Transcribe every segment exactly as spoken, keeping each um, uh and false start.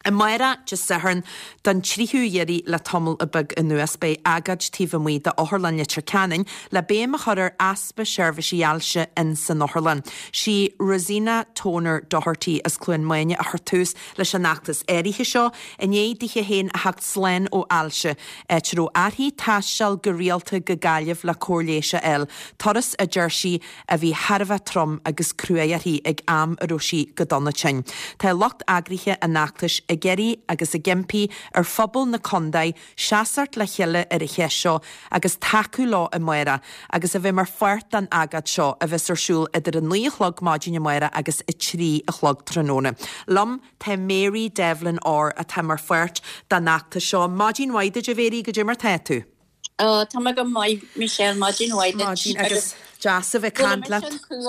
Y maira just sehern dan tríú yeri le tomul y bug yn nuas bei agad tífa mwy da oherlan litr canin le be ma chorir aspa servisi alse in san oherlan. Si Rosina Toner Doherty as cluin maine a hartus le sianachtas eriche seo yn ei diche hen a hagt slen o alse et ro arhi tasal gyrialta gagaliaf la corléise el torres a jersey a vi harfa trom agus cruayahi ag am a roshi gadonna chin. Ta locht agriche a nachtas a geri agus a gempi ar phobal na condai seaasart le chiile ar a cheisio agus tacu lá a muire agus a bheith mar fuirt an agad seo a bheits arsúil idir an nuí chlog máidin a muire agus i trí a chlog tróna. Lom te Mary Devlin or a te mar fuirt da nachta seo máidin waide a bhéri go mar tetu. Uh, tá me go mai Michelle Máidin waide Máidin agus Jas a bheith cantla.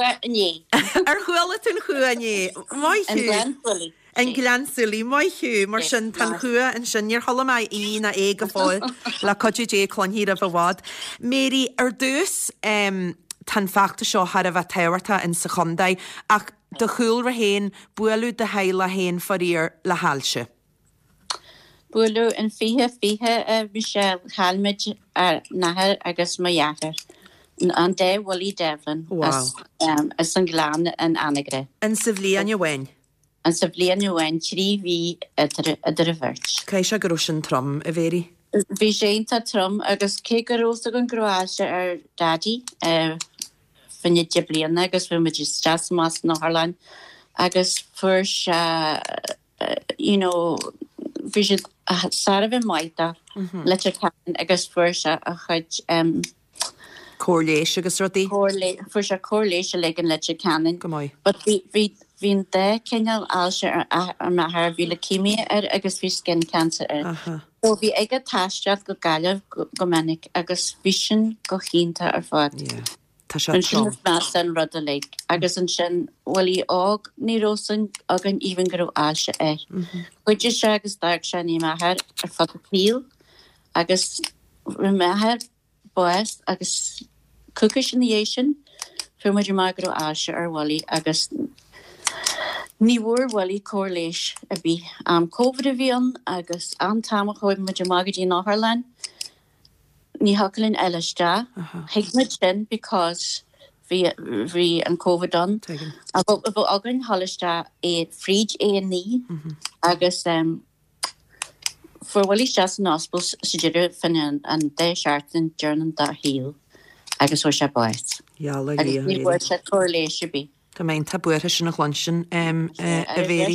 Ar chuala tún chua ní. Mai hiú. Yn Glansuli, moi hiw, mar sy'n tan chua yn syni'r hola mai un a eg a ffoel la codju je clon hir af y wad. Mary, ar dwys um, tan ffacta sio har a fa tewarta yn secondau ac dy chwyl ra hen bwylw dy heila hen ffarir la halse. Bwylw yn fihe fihe uh, Michelle Halmid ar nahar agos maiacher. An de Wally Devlin wow. as, um, as yn glan yn anagre. Yn syfli an ywen? Yn syfli an ywen, tri fi ydr y fyrch. Caisio gyrwys yn trom, y feri? Fi sie'n ta trom, agos ce gyrwys ag yn grwasio ar dadi, er, fyny diblion, agos fy mynd jyst jas mas yn oherlan, agos ffwrs, uh, uh, you know, fi sy'n saraf yn maita, mm-hmm. letter can, agos ffwrs a chyd, um, Corléis agus rodi? Ffwrs a corléis a legin letter canin. Gymoi. But fi, fi, fi'n de cynnal alse ar, ar mahar fi leukemia ar agos fi skin cancer ar. Uh-huh. So fi ega tasiad go galaf gomenig agos fi sy'n go chynta ar fod. Yeah. Tasiad trom. Yn sy'n mas yn rod o leig. Agos yn sy'n wali og ni rosan og yn even gyro alse e. Gwydys siya agos darg siya ni mahar ar fod o pil. Agos rwy mahar boes agos cookish in the Asian. Fy mwyd yma gyro alse ar wali agos Ní bhór wali corléis a bhí am COVID a bhíon agus an tamach chuid muid magadí in Áthirlein. Ní hacalinn eileiste. Hic muid sin because bhí bhí an COVID on. A bh agan halaiste é fríd é a ní agus um, for wali just an ospel sugidir fin an de seartan journan da híl agus ho se boit. Yalla, agus ní bhór se corléis a bhí. Tá main tá buir sin nach lunsin um, uh, a bhéri.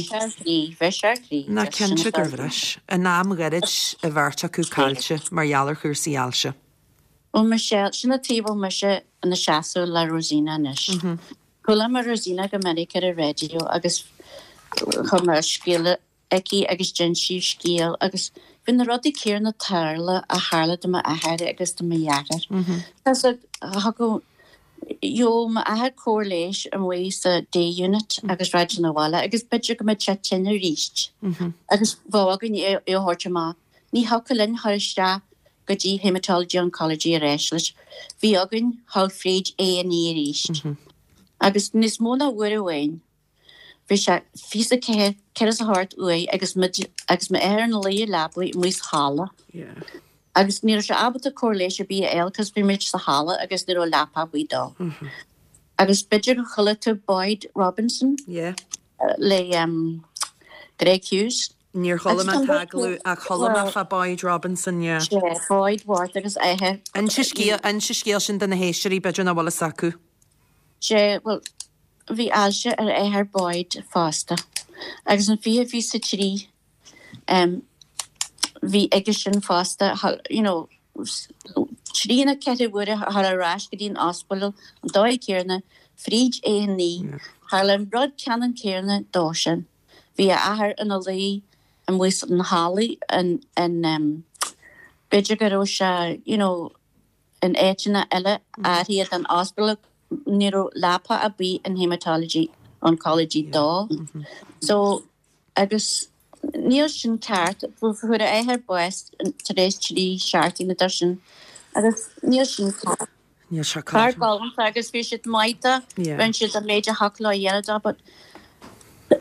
Na cynse gyrfras. Y nam gyrryd y fyrta cw calce mar ialar chwrs i alse. O Michelle, sy'n y tîf o mysio yn y siasw la Rosina nish. Cwla mae Rosina gymerig ar y radio agos chymra sgil egi agos jensi sgil agos fy'n rodi cyr na tarla a harla dyma ahar agos dyma iagar. Tas ag hago Jo, ma a had corléis an ways a day unit agus rajin na wala agus bidre go me chatchin a richt. Agus bhagan e e horcha ma. Ní hakalin harsta go dí hematology oncology a reislis. Vi agan halfreid e an e richt. Agus nis mona wura wain. Vi sha fisa ke keras a hart ui agus me agus me er an lea labli muis hala. Yeah. Agus níor se abata corléis a bí eil cos bí mit sa hala agus níor o lapa bhui dó. Agus bidr go chuile tú Boyd Robinson yeah. uh, le um, Greg Hughes. Níor chola ma taglú a chola ma fa Boyd Robinson, yeah. Yeah, Boyd Ward agus ehe. An si scéal sin den na héisiirí bidr na wala sacu? Je, well, vi alse ar eher Boyd fásta. Agus an fi a fi sa trí um, vi egishin fasta, you know, Trina kette wurde har a rash gedien ospedal, an doi keerne, fríd é a ní, Harlem brod canan keerne doshin, vi a ahar an a lei, an wis an hali, an, an, um, bidjagarosha, you know, an echina elle, ariad an ospedal, niro lapa a bi in hematology, oncology do. So, agus, Níl sin ceart fuair a éthar buas tar éis trí seaartí na darsin agus níl sin ceart. Níl se ceart. Ceart gáilm agus bhí siad maita, bhain siad a méide hacla a dhéanada, but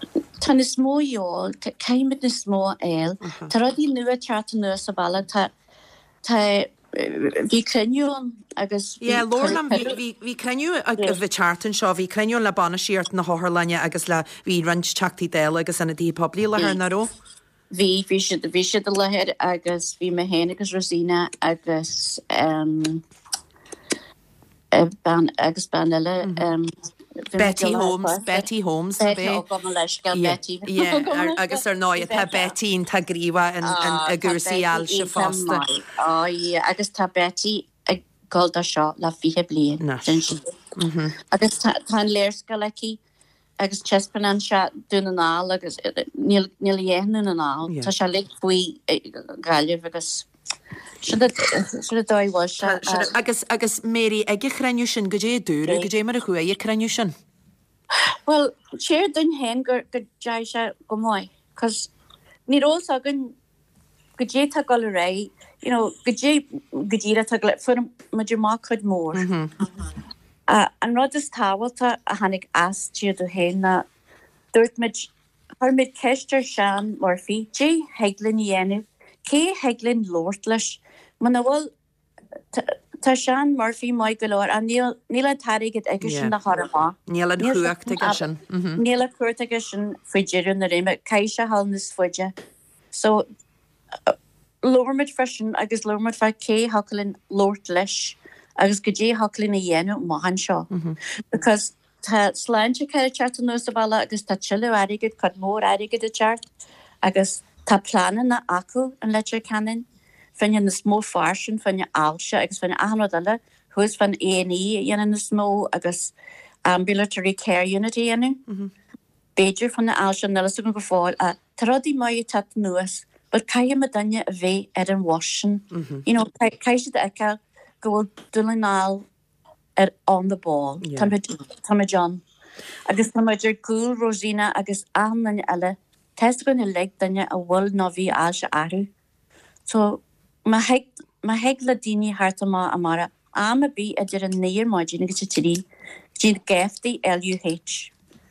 Tá is smó jóol, caiimid na smó eil, Tá rodí nua teart nu sa balla tá hí creniún agus Lorlam hí creniu a bheith chartan seo hí creniu le banna siart na háthlanne agus le hí rint teachtaí déile agus anna dí poblí le ar naró. Bhí bhí si bhí si a lehead agus bhí me héna agus Rosina agus agus ban eile Betty Holmes, Betty Holmes Betty agus ar náid tá Betty tá gríomha a gúsaíal se fásta. Agus tá Betty ag gáilda seo le fihe blian agus tá léirsca leí agus chespan an se dúna ná agus níl dhéanú na ná Tá se le faoi gaiileh agus agus agus méri ag chreniu sin go dé dúra go dé mar a chu ag chreniu sin. Well, séir dun hen gur go deis se go mai, cos ní ró agan go dé tá go ré, go dé godíra tá le fu maidir má chud mór. An rud is táhaalta a hanig as tíad do hen na dúirt mid chuid ceistir sean Murphy, dé heglin dhéanú, cé heglin lórt leis. Man bhfuil tá Sean Murphy mai go leir an níl tairigid aige sin na Harama. Níl an chuacht aige sin. Níl a chuirt aige sin fuidir na réime caiise hallnas fuide. So lormid freisin agus lormid fe cé halinn lórt leis agus go dé halinn a dhéanú maihan seo. Because tá sláinte ceir teart an nuas a bhla agus tá tiile airigid chud mór airigid a teart agus tá planan na acu an letir canan. Fanne na smó farsin fanne áse agus fanne ahanile thuús fan A and E dhéana na smó agus ambulatory care unit dhéanú. Beiidir fan na áse nelas go fáil a taradí mai tat nuas, but caiim a danne a bheith ar an wasin. Caiisi de eice go dulináil ar on the ball. Tá John. Agus tá maidir gúil Rosina agus ahanne eile test gon na le danne a bhil ná bhí áse airú. So ma heag le daoine harta má amara am a bí a dir an néir maidín agus tíí dín geftaí L U H.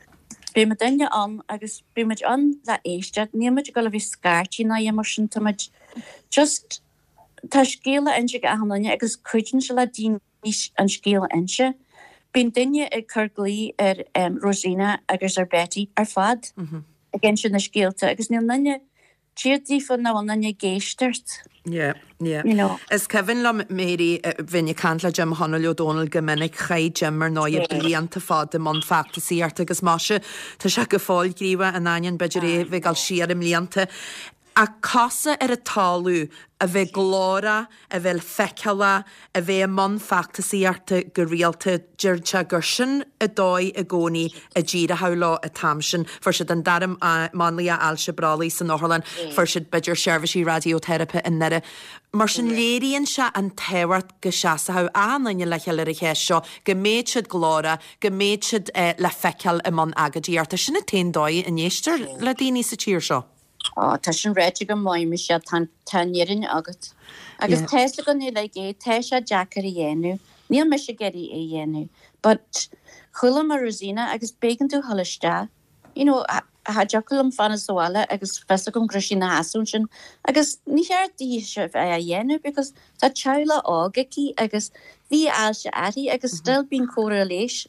Bé me daine an agus bé meid an le éiste, níimiid go le bhí scartí na mar sin tamid just tá scéla inse go ahanne agus chuidn se le dín níos an scéla inse. Bín duine ag churglaí ar Rosina agus ar Betty ar fad a gin sin na scéalta agus níl nanne tíirtí fan ná nanne géisteart. Yeah, yeah. You know. Is Kevin le méri vinne cantla Jim Honnell Donald gomininic chai Jimmer náid blianta fad de man factasíart agus máse tá se go fáil grífa an aion beidir é bheith gal siar im líanta. A casa ar a talú a bheith glóra a bheith fecala a bheith man factasíarta go rialta dúirte gur sin a dóid a gcónaí a ddíra haulá a tamsin for siad an darim a manlia alse bralaí san Northern for siad beidir serviceí radiotherapy in nere. Mar sin léiríonn se an tehart go seasa ha anaine le cheile a chéis seo go méid siad glóra go méid siad le fecal a man agadíarta sinna té dóid in éistir le daoine sa tíir seo. Oh, tá sin réite go maiimi se tannéirin agat. Agus teisle go ní le é teis a Jackar i dhéanú, níl me se geirí é dhéanú, but chulam a Rosina agus bégan tú halliste, you know, ha Jackalum fanna soáile agus festa gom grisi na hasún sin, agus ní cheartí se a dhéanú, because tá teile ágaí agus bhí á se atí agus still bín córa léis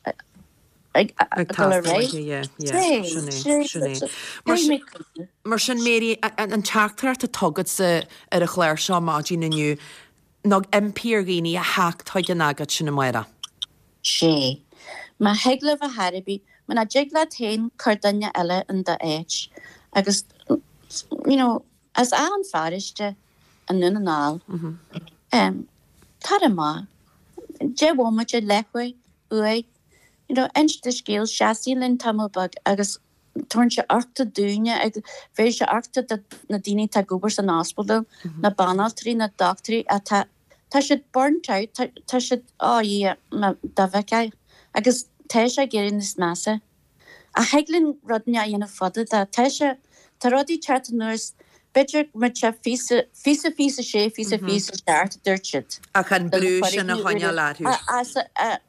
Mar sin méri an teachtar a tugad sa ar a chléir seo mádí naniu ná impír géine a hacht thoid an agad sin na maira. sé. Ma heglah a Haribí, man a jigla tain cardanne eile an da éit, agus, you know, as an fariste an nun an áil. Um, Tarama, je womache lechwe, ue, you know, ench de scéal seaí linn tamilbag agus turn se arta dúine ag fé se arta na daine tá gobers an hospital na banaltrí na doctorí a tá tá si burnt out tá si á da bheicá agus tá se géirin is measa a heglinn rodne a dhéanana fada a tá se tá rodí chat nurse beidir mar se físa físa físa sé físa físa start dúirtid a chan blú sin na haine láthú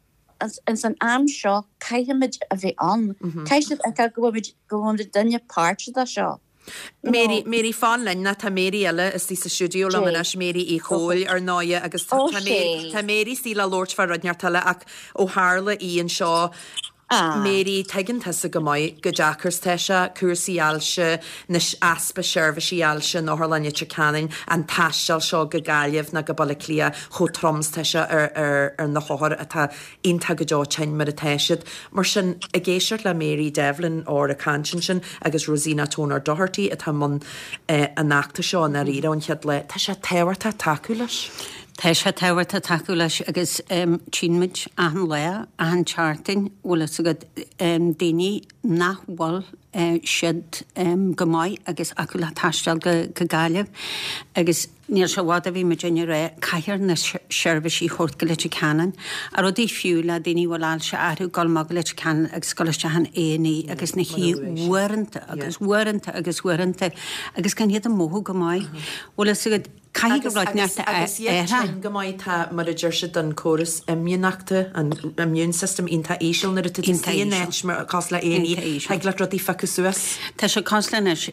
in san am seo caiimiid a bheith an. Caiisiid a goid go de dunne páirte a seo. Mary Mary fan lena tá Mary eile is tí sa studioú le man Mary í choil ar náide agus tá Mary sí le Lord far rodnear talile ach ó hála íon seo. Mary tegan tusa go maiid go Jackars teise cuasaí alse nas aspa seirbhísí alse nóthir lenne Trecanin an taisteal seo go gaiamh na go balla clia cho troms teise ar ar ar na chothir atá onanta go dá tein mar a teisiid mar sin a géisiart le Mary Devlin ó a cansin sin agus Rosina Tónar Doherty atá man an nachta seo na ríra an chead le tá sé tehairta taú leis. Tá sé tehairta taú leis agus tíimiid an le an charting bhla agad daoine nachhil siad go maiid agus acu le taisteal go gaiileh agus níl se bhád a bhí me déine ré caiir na seirbhísí chót go leite canan a ru dí fiú le daoine bhil se airú gáil má go leite canan agus scoiste an éanaí agus na híhuaanta agus huaanta agus huaanta agus gan iad a móthú go maiid bhla agad Cai go bhráidnearta é go maiid tá mar a dúirse don choras immunachta an immune system ínta éisiil na tú net mar cos le éí ag le rodí facu suas. Tá se coslenis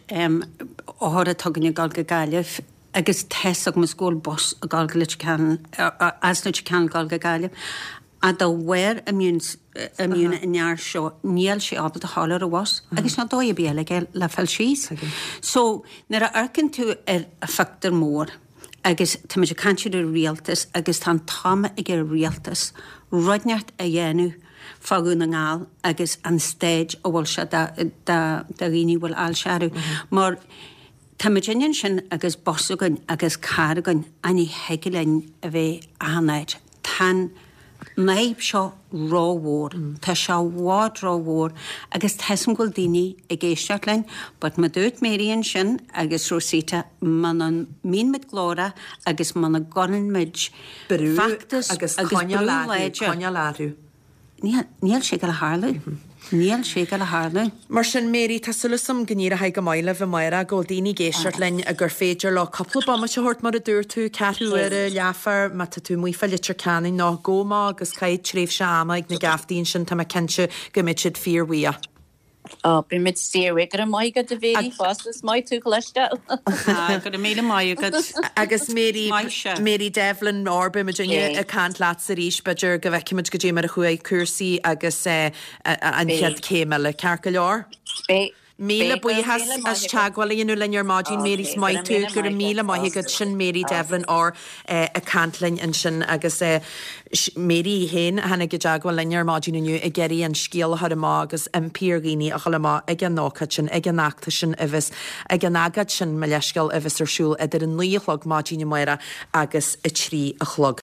áthra tuganne gal go gaiileh agus teach mu scóil bos a gal go can as le can gal go gaiileh a do bhhair immune immune inear seo níl sé ab a hálar a was agus ná dóid béla le fel síos. So nar a arcinn tú ar a factor mór agus tá me canisiú rialtas agus tá táma ag ar rialtas rodneart a dhéanú fáú na ngáil agus an stéid ó bhfuil se da rií bhfuil áil seaú. Mar tá Virginian sin agus bosagan agus cáragan aní heigelein a bheith anáid tá naib seo ráhór, Tá seo bhád ráhór agus tesan goil daoine i ggéisteart lein, but ma dúirt Marion sin agus Rosita man an mímid glóra agus man a gonan mid factus agus coine Níl sé go le hála. Níl sé go le hála. Mar sin Mary tá sulasam gníir a haig go maiile bh maira go daoine géisiart lein a gur féidir le coppla ba se hort mar a dúir tú ceú ar a leafar me tú muofa litir canin ná góma agus caiid tréh se ama ag na gafdaín sin tá cinse go mid siad fíorhuia. Oh, bí mid síirha gur maigad a bhéí fástas mai tú leistel. Gur mí maigad. Agus Mary Mary Devlin orbe me dunne a cant láat sa ríis beidir go bheicimiid go dé mar a chuig cuasaí agus an chead céime le cearca leor. Míle buhas as teagháil inú lear mádín Mary mai tú gur míle maigad sin Mary Devlin ó a cantlainn in sin agus Mary hen hena go deagháil lear mádínniu a geirí an scíal har má agus impíorgéine a chaá ag an nácad sin ag an nachta sin ihis ag an agad sin me leisceil ihis arsúil idir an nuolog mádíine muire agus i trí a chlog.